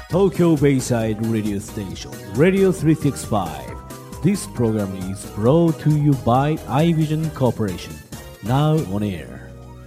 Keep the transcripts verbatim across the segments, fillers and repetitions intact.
Tokyo Bayside Radio Station, Radio three sixty-five. This program is brought to you by iVision Corporation. Now on air.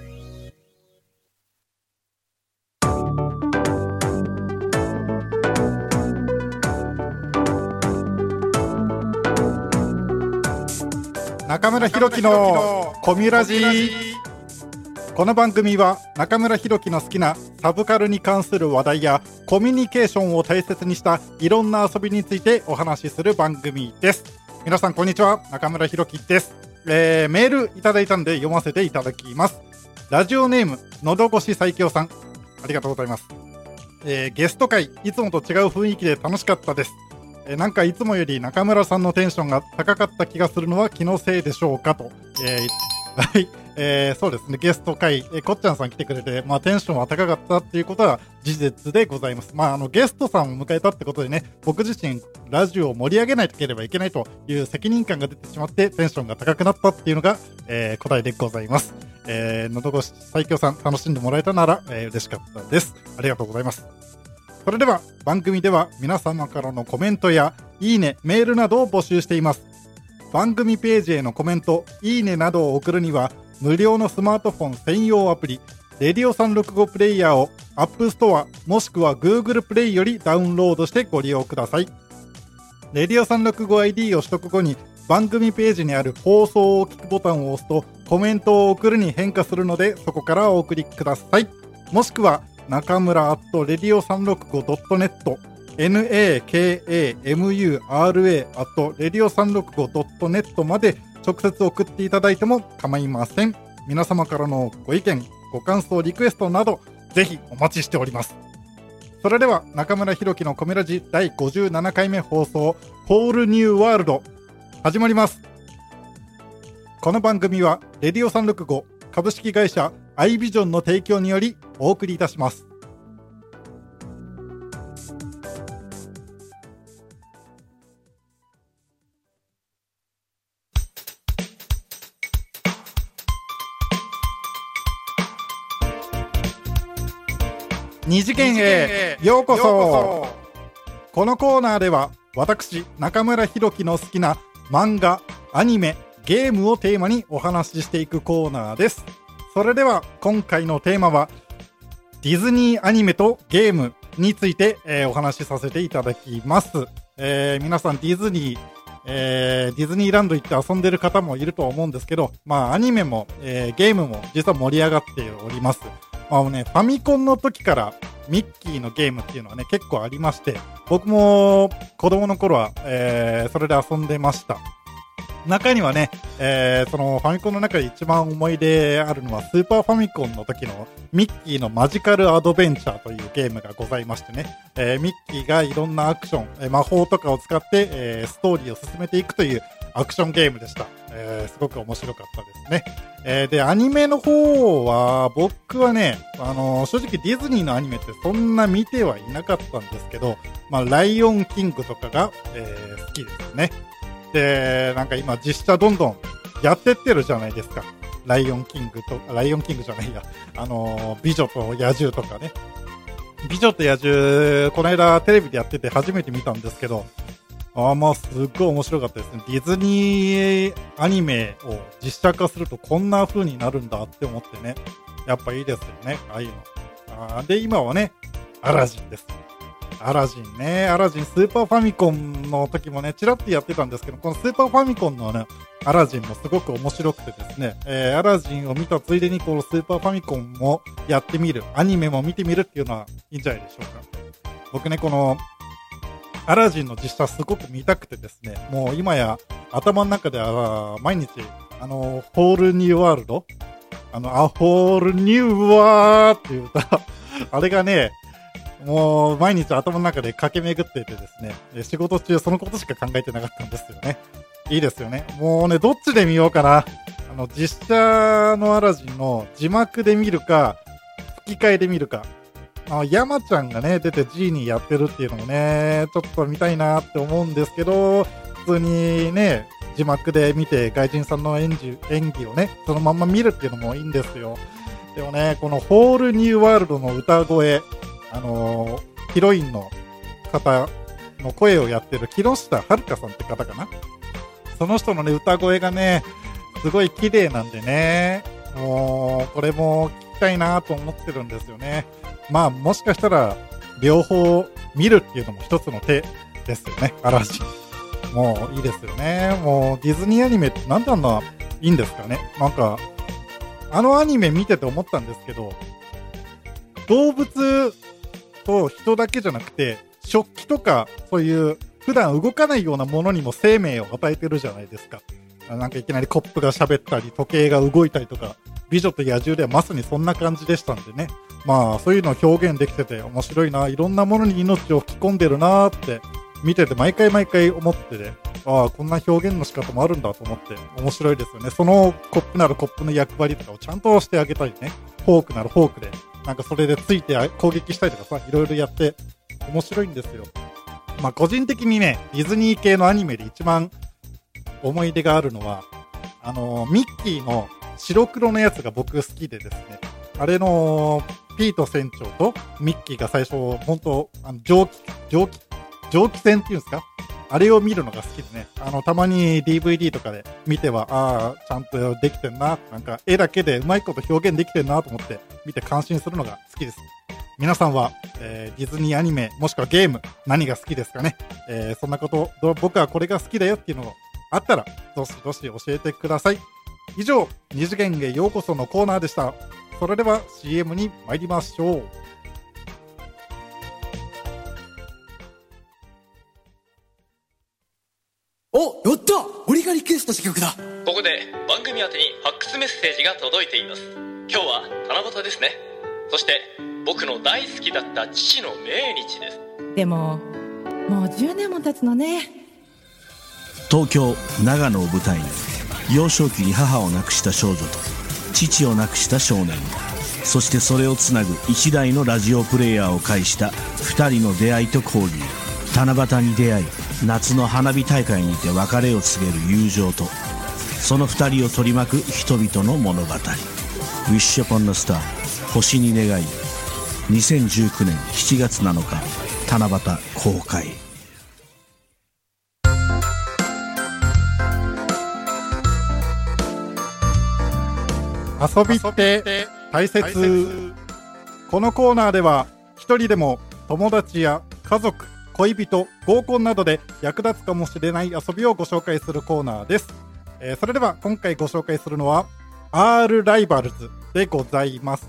中村弘樹のコミュラジー。この番組は中村弘樹の好きなサブカルに関する話題やコミュニケーションを大切にしたいろんな遊びについてお話しする番組です。皆さんこんにちは、中村弘樹です。えー、メールいただいたんで読ませていただきます。ラジオネームのどごし最強さん、ありがとうございます。えー、ゲスト会いつもと違う雰囲気で楽しかったです。えー、なんかいつもより中村さんのテンションが高かった気がするのは気のせいでしょうかと、えーはい、えー、そうですね、ゲスト会、えー、こっちゃんさん来てくれて、まあ、テンションは高かったっていうことは事実でございます。まあ、あのゲストさんを迎えたってことでね、僕自身ラジオを盛り上げないといければいけないという責任感が出てしまってテンションが高くなったっていうのが、えー、答えでございます。えー、のどごし最強さん、楽しんでもらえたなら、えー、嬉しかったです。ありがとうございます。それでは番組では皆様からのコメントやいいね、メールなどを募集しています。番組ページへのコメント、いいねなどを送るには無料のスマートフォン専用アプリレディオさんろくごプレイヤーを App Store もしくは Google プレイよりダウンロードしてご利用ください。レディオさんろくごアイディー を取得後に番組ページにある放送を聞くボタンを押すとコメントを送るに変化するので、そこからお送りください。もしくは中村アットレディオさんろくごドットネットnakamura アットレディオさんろくごドットネットまで直接送っていただいても構いません。皆様からのご意見、ご感想、リクエストなどぜひお待ちしております。それでは中村弘樹のコミュラジだいごじゅうななかいめ放送ホールニューワールド始まります。この番組はレディオさんろくご株式会社アイビジョンの提供によりお送りいたします。二次元へようこそ。このコーナーでは私中村弘樹の好きな漫画、アニメ、ゲームをテーマにお話ししていくコーナーです。それでは今回のテーマはディズニーアニメとゲームについて、えー、お話しさせていただきます。えー、皆さんディズニー、えー、ディズニーランド行って遊んでる方もいると思うんですけど、まあアニメも、えー、ゲームも実は盛り上がっております。まあね、ファミコンの時からミッキーのゲームっていうのはね結構ありまして、僕も子供の頃は、えー、それで遊んでました。中にはね、えー、そのファミコンの中で一番思い出あるのはスーパーファミコンの時のミッキーのマジカルアドベンチャーというゲームがございましてね、えー、ミッキーがいろんなアクション、えー、魔法とかを使って、えー、ストーリーを進めていくというアクションゲームでした。えー、すごく面白かったですね。えー、でアニメの方は僕はね、あのー、正直ディズニーのアニメってそんな見てはいなかったんですけど、まあ、ライオンキングとかが、えー、好きですね。でなんか今実写どんどんやってってるじゃないですか。ライオンキングとライオンキングじゃないや、あのー、美女と野獣とかね。美女と野獣この間テレビでやってて初めて見たんですけど、あーまあすっごい面白かったですね。ディズニーアニメを実写化するとこんな風になるんだって思ってね、やっぱいいですよね、ああいうの。あで今はねアラジンです。アラジンね、アラジンスーパーファミコンの時もねちらっとやってたんですけど、このスーパーファミコンのねアラジンもすごく面白くてですね、えー、アラジンを見たついでにこのスーパーファミコンもやってみる、アニメも見てみるっていうのはいいんじゃないでしょうか。僕ねこのアラジンの実写すごく見たくてですね、もう今や頭の中では毎日あのホールニューワールド、あのアホールニューワーっていう歌あれがねもう毎日頭の中で駆け巡っていてですね、仕事中そのことしか考えてなかったんですよね。いいですよね。もうねどっちで見ようかな。あの実写のアラジンの字幕で見るか吹き替えで見るか。あ山ちゃんがね出てジーニーやってるっていうのもねちょっと見たいなって思うんですけど、普通にね字幕で見て外人さんの演技、演技をねそのまんま見るっていうのもいいんですよ。でもねこのホールニューワールドの歌声、あのー、ヒロインの方の声をやってる木下遥さんって方かな。その人のね、歌声がね、すごい綺麗なんでね、もう、これも聞きたいなと思ってるんですよね。まあ、もしかしたら、両方見るっていうのも一つの手ですよね、嵐。もういいですよね。もうディズニーアニメってなんであんないいんですかね。なんか、あのアニメ見てて思ったんですけど、動物と人だけじゃなくて、食器とかそういう普段動かないようなものにも生命を与えてるじゃないですか。なんかいきなりコップが喋ったり、時計が動いたりとか、美女と野獣ではまさにそんな感じでしたんでね。まあそういうのを表現できてて面白いな、いろんなものに命を吹き込んでるなーって見てて毎回毎回思ってて、ああこんな表現の仕方もあるんだと思って面白いですよね。そのコップならコップの役割とかをちゃんとしてあげたりね、フォークならフォークでなんかそれでついて攻撃したりとかさ、いろいろやって面白いんですよ。まあ個人的にね、ディズニー系のアニメで一番思い出があるのは、あのー、ミッキーの白黒のやつが僕好きでですね、あれのピート船長とミッキーが最初本当あの蒸気蒸気蒸気船っていうんですか、あれを見るのが好きでね、あのたまに ディーブイディー とかで見ては、ああちゃんとできてんな、なんか絵だけでうまいこと表現できてんなと思って見て感心するのが好きです。皆さんは、えー、ディズニーアニメもしくはゲーム何が好きですかね。えー、そんなこと僕はこれが好きだよっていうのをあったらどしどし教えてください。以上、二次元へようこそのコーナーでした。それでは シーエム に参りましょう。 お、やった！俺がリクエストした曲だ。 ここで番組宛てにファックスメッセージが届いています。今日は七夕ですね。そして僕の大好きだった父の命日です。 でももうじゅうねんも経つのね。 東京長野を舞台に幼少期に母を亡くした少女と父を亡くした少年、そしてそれをつなぐ一台のラジオプレイヤーを介した二人の出会いと交流。七夕に出会い、夏の花火大会にて別れを告げる友情と、その二人を取り巻く人々の物語。 Wish upon a star 星に願い、にせんじゅうきゅうねんしちがつなのか七夕公開。 遊びって大切。このコーナーでは一人でも友達や家族、恋人、合コンなどで役立つかもしれない遊びをご紹介するコーナーです。えー、それでは今回ご紹介するのは R ライバルズでございます。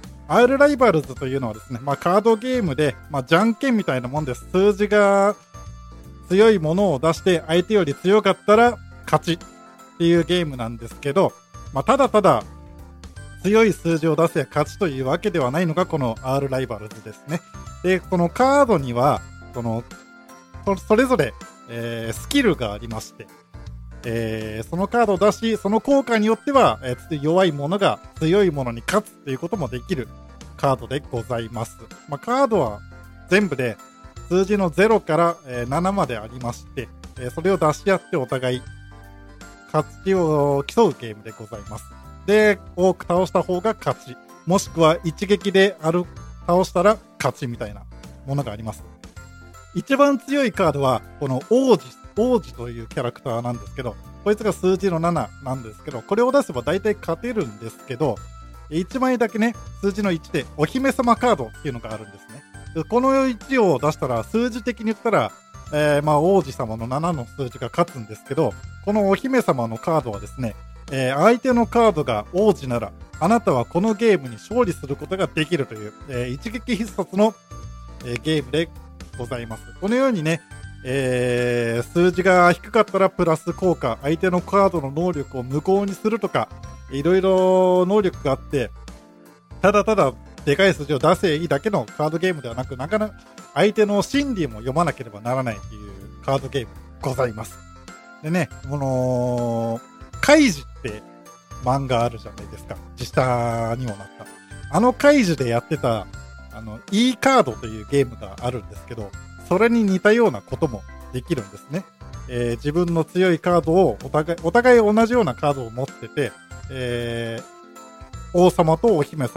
R ライバルズというのはですね、まあ、カードゲームで、まあ、じゃんけんみたいなもんです。数字が強いものを出して相手より強かったら勝ちっていうゲームなんですけど、まあ、ただただ強い数字を出せば勝ちというわけではないのがこの R ライバルズですね。で、このカードにはその そ, それぞれ、えー、スキルがありまして、えー、そのカードを出し、その効果によっては、えー、弱いものが強いものに勝つということもできるカードでございます。まあ、カードは全部で数字のゼロから、えー、ななまでありまして、えー、それを出し合ってお互い勝ちを競うゲームでございます。で、多く倒した方が勝ち、もしくは一撃である倒したら勝ちみたいなものがあります。一番強いカードはこの王子王子というキャラクターなんですけど、こいつが数字のなななんですけど、これを出せば大体勝てるんですけど、いちまいだけね、数字のいちでお姫様カードっていうのがあるんですね。でこのいちを出したら数字的に言ったら、えー、まあ王子様のななの数字が勝つんですけど、このお姫様のカードはですね、えー、相手のカードが王子ならあなたはこのゲームに勝利することができるという、えー、一撃必殺の、えー、ゲームでございます。このようにね、えー、数字が低かったらプラス効果、相手のカードの能力を無効にするとか、いろいろ能力があって、ただただでかい数字を出せいいだけのカードゲームではなく、なかなか相手の心理も読まなければならないというカードゲームございます。でね、このカイジって漫画あるじゃないですか。実写にもなった。あのカイジでやってたあの E カードというゲームがあるんですけど、それに似たようなこともできるんですね。えー、自分の強いカードをお互い、お互い同じようなカードを持ってて、えー、王様とお姫様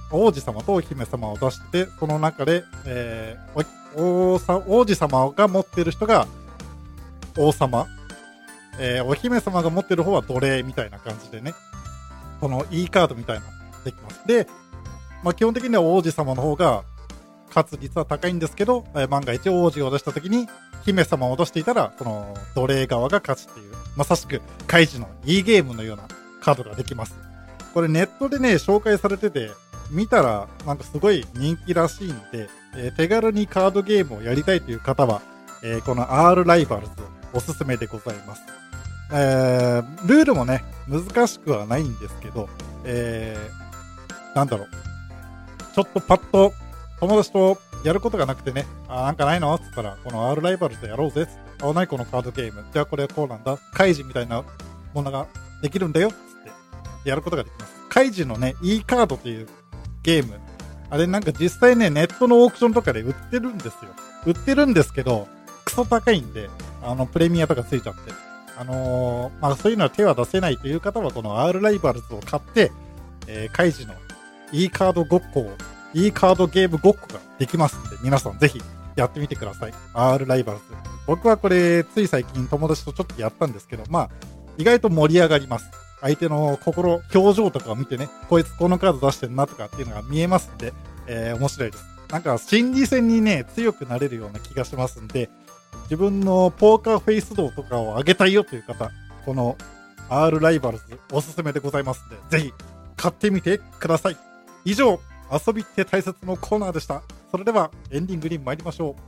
王子様とお姫様を出してて、その中で、えー、お王さ王子様が持ってる人が王様、えー、お姫様が持ってる方は奴隷みたいな感じでね、この E カードみたいなのできます。で、まあ、基本的には王子様の方が勝つ率は高いんですけど、えー、万が一王子を出した時に姫様を出していたら、その奴隷側が勝つっていう、まさしくカイジの E ゲームのようなカードができます。これネットでね、紹介されてて、見たらなんかすごい人気らしいんで、えー、手軽にカードゲームをやりたいという方は、えー、この R ライバルズおすすめでございます。えー、ルールもね、難しくはないんですけど、えー、なんだろう。ちょっとパッと友達とやることがなくてね、あ、なんかないのって言ったら、この R ライバルズでやろうぜっつって、あ、ないこのカードゲーム。じゃあこれはこうなんだ。カイジみたいなものができるんだよっつってやることができます。カイジのね、E カードというゲーム。あれなんか実際ね、ネットのオークションとかで売ってるんですよ。売ってるんですけど、クソ高いんで、あの、プレミアとかついちゃって。あのー、まあそういうのは手は出せないという方は、この R ライバルズを買って、えー、カイジの E カードごっこを、E カードゲームごっこができますんで、皆さんぜひやってみてください。R ライバルズ。僕はこれ、つい最近友達とちょっとやったんですけど、まあ、意外と盛り上がります。相手の心、表情とかを見てね、こいつこのカード出してんなとかっていうのが見えますんで、えー、面白いです。なんか心理戦にね、強くなれるような気がしますんで、自分のポーカーフェイス度とかを上げたいよという方、この R ライバルズおすすめでございますんで、ぜひ買ってみてください。以上、遊びって大切のコーナーでした。それではエンディングに参りましょう。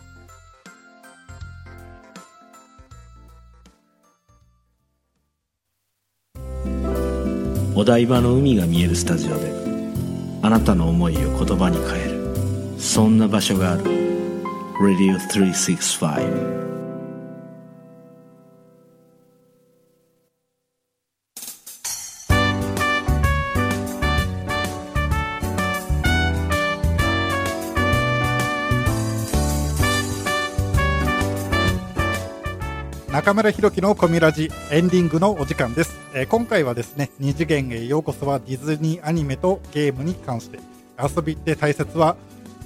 お台場の海が見えるスタジオであなたの思いを言葉に変える、そんな場所がある。 ラディオさんびゃくろくじゅうご。 中村弘樹のコミラジエンディングのお時間です。えー、今回はですね、二次元へようこそはディズニーアニメとゲームに関して、遊びって大切は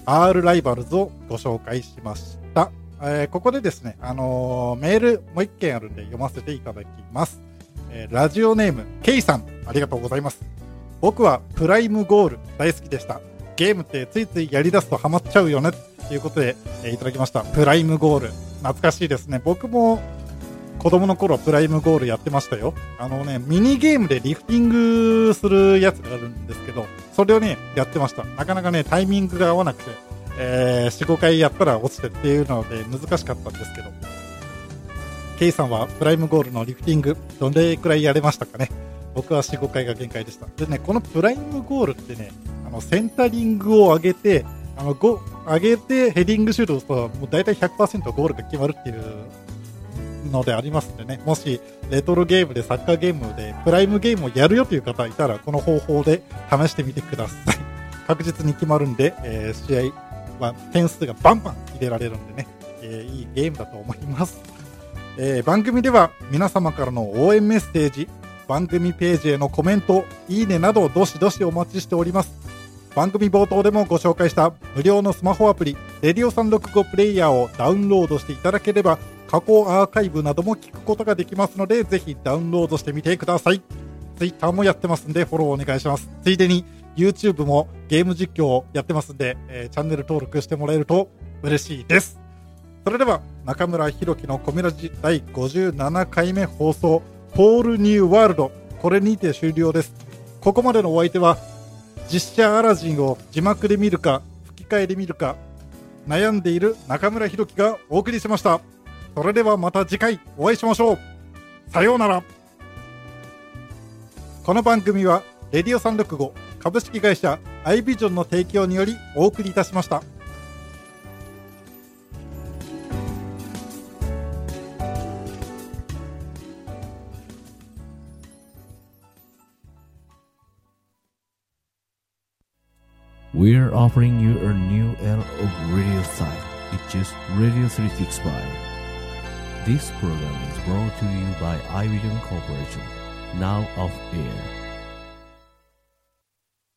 R ライバルズをご紹介しました。えー、ここでですね、あのー、メールもう一件あるんで読ませていただきます。えー、ラジオネームケイさん、ありがとうございます。僕はプライムゴール大好きでした。ゲームってついついやり出すとハマっちゃうよねということで、えー、いただきました。プライムゴール懐かしいですね。僕も子供の頃プライムゴールやってましたよ。あのね、ミニゲームでリフティングするやつがあるんですけど、それをね、やってました。なかなかね、タイミングが合わなくて、えー、よん、ごかいやったら落ちてっていうので難しかったんですけど、ケイさんはプライムゴールのリフティング、どれくらいやれましたかね。僕はよん、ごかいが限界でした。でね、このプライムゴールってね、あの、センタリングを上げて、あの、ご、上げてヘディングシュートをすると、もう大体 ひゃくパーセント ゴールが決まるっていう、のでありますんでね、もしレトロゲームでサッカーゲームでプライムゲームをやるよという方いたら、この方法で試してみてください。確実に決まるんで、えー、試合は点数がバンバン入れられるんでね、えー、いいゲームだと思います。えー、番組では皆様からの応援メッセージ、番組ページへのコメント、いいねなどどしどしお待ちしております。番組冒頭でもご紹介した無料のスマホアプリレディオさんびゃくろくじゅうごプレイヤーをダウンロードしていただければ、過去アーカイブなども聞くことができますので、ぜひダウンロードしてみてください。ツイッターもやってますんでフォローお願いします。ついでに YouTube もゲーム実況をやってますんで、えー、チャンネル登録してもらえると嬉しいです。それでは中村弘樹のコミラジだいごじゅうななかいめ放送、ポールニューワールド、これにて終了です。ここまでのお相手は、実写アラジンを字幕で見るか吹き替えで見るか悩んでいる中村弘樹がお送りしました。それではまた次回お会いしましょう。さようなら。この番組はレディオさんびゃくろくじゅうご株式会社アイビジョンの提供によりお送りいたしました。 We're offering you a new era of radio style. It's just Radio three sixty-five. This program is brought to you by iVision Corporation, now off air.